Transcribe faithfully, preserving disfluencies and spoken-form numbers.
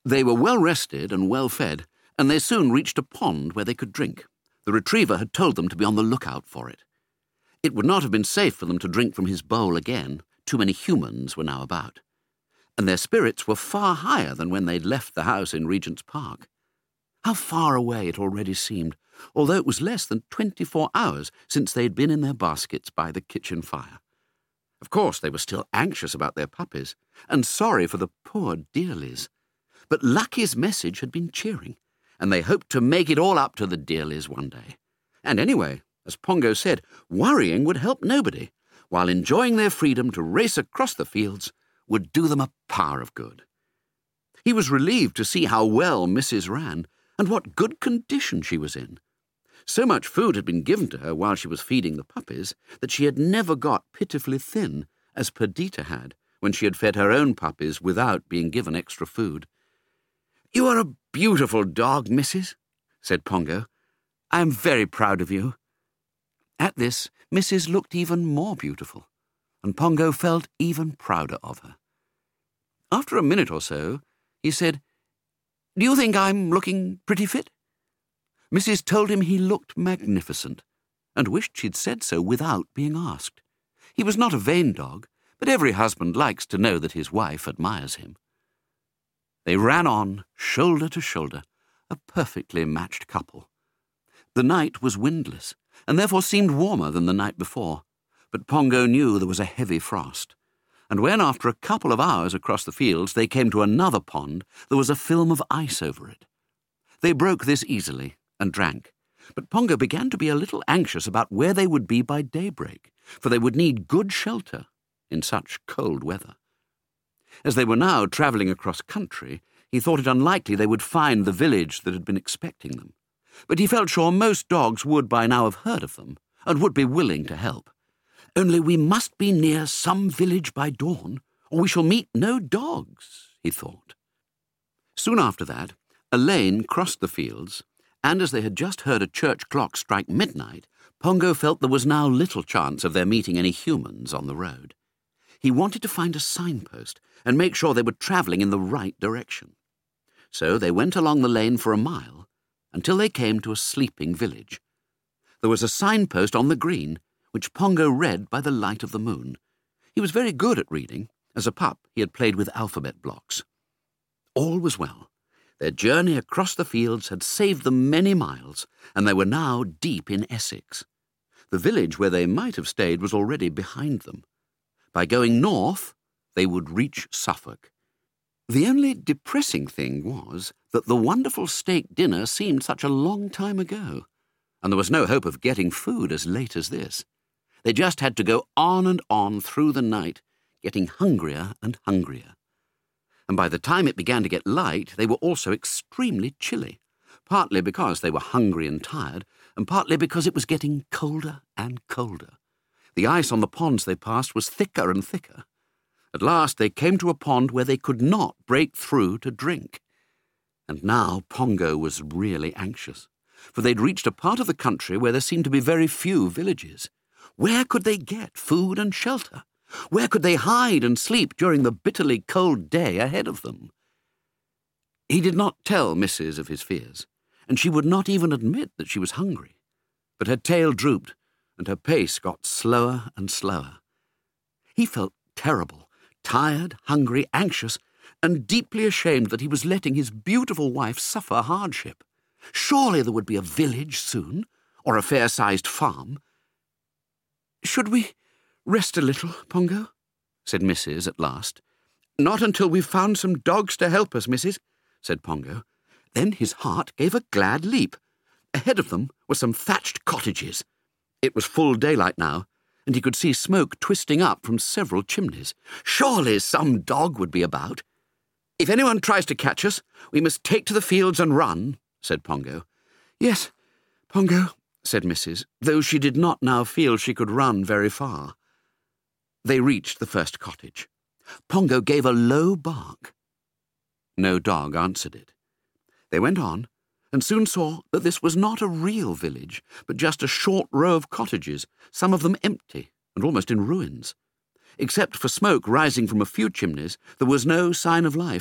They were well rested and well fed, and they soon reached a pond where they could drink. The retriever had told them to be on the lookout for it. It would not have been safe for them to drink from his bowl again. Too many humans were now about. And their spirits were far higher than when they'd left the house in Regent's Park. How far away it already seemed, although it was less than twenty-four hours since they'd been in their baskets by the kitchen fire. Of course, they were still anxious about their puppies, and sorry for the poor dearlies. But Lucky's message had been cheering, and they hoped to make it all up to the dearlies one day. And anyway, as Pongo said, worrying would help nobody, while enjoying their freedom to race across the fields would do them a power of good. He was relieved to see how well Missus ran, and what good condition she was in. So much food had been given to her while she was feeding the puppies that she had never got pitifully thin, as Perdita had, when she had fed her own puppies without being given extra food. "You are a beautiful dog, Missus," said Pongo. "I am very proud of you." At this, Missus looked even more beautiful, and Pongo felt even prouder of her. After a minute or so, he said, "Do you think I'm looking pretty fit?" Missus told him he looked magnificent, and wished she'd said so without being asked. He was not a vain dog, but every husband likes to know that his wife admires him. They ran on, shoulder to shoulder, a perfectly matched couple. The night was windless, and therefore seemed warmer than the night before, but Pongo knew there was a heavy frost, and when, after a couple of hours across the fields, they came to another pond, there was a film of ice over it. They broke this easily and drank, but Pongo began to be a little anxious about where they would be by daybreak, for they would need good shelter in such cold weather. As they were now travelling across country, he thought it unlikely they would find the village that had been expecting them, but he felt sure most dogs would by now have heard of them, and would be willing to help. "Only we must be near some village by dawn, or we shall meet no dogs," he thought. Soon after that, a lane crossed the fields, and as they had just heard a church clock strike midnight, Pongo felt there was now little chance of their meeting any humans on the road. He wanted to find a signpost and make sure they were travelling in the right direction. So they went along the lane for a mile, until they came to a sleeping village. There was a signpost on the green, which Pongo read by the light of the moon. He was very good at reading. As a pup, he had played with alphabet blocks. All was well. Their journey across the fields had saved them many miles, and they were now deep in Essex. The village where they might have stayed was already behind them. By going north, they would reach Suffolk. The only depressing thing was that the wonderful steak dinner seemed such a long time ago, and there was no hope of getting food as late as this. They just had to go on and on through the night, getting hungrier and hungrier. And by the time it began to get light, they were also extremely chilly, partly because they were hungry and tired, and partly because it was getting colder and colder. The ice on the ponds they passed was thicker and thicker. At last they came to a pond where they could not break through to drink. And now Pongo was really anxious, for they'd reached a part of the country where there seemed to be very few villages. Where could they get food and shelter? Where could they hide and sleep during the bitterly cold day ahead of them? He did not tell Missus of his fears, and she would not even admit that she was hungry. But her tail drooped, and her pace got slower and slower. He felt terrible, tired, hungry, anxious, and deeply ashamed that he was letting his beautiful wife suffer hardship. Surely there would be a village soon, or a fair-sized farm. "Should we rest a little, Pongo?" said Missus at last. "Not until we've found some dogs to help us, Missus," said Pongo. Then his heart gave a glad leap. Ahead of them were some thatched cottages. It was full daylight now, and he could see smoke twisting up from several chimneys. Surely some dog would be about. "If anyone tries to catch us, we must take to the fields and run," said Pongo. "Yes, Pongo," said Missus, though she did not now feel she could run very far. They reached the first cottage. Pongo gave a low bark. No dog answered it. They went on, and soon saw that this was not a real village, but just a short row of cottages, some of them empty and almost in ruins. Except for smoke rising from a few chimneys, there was no sign of life.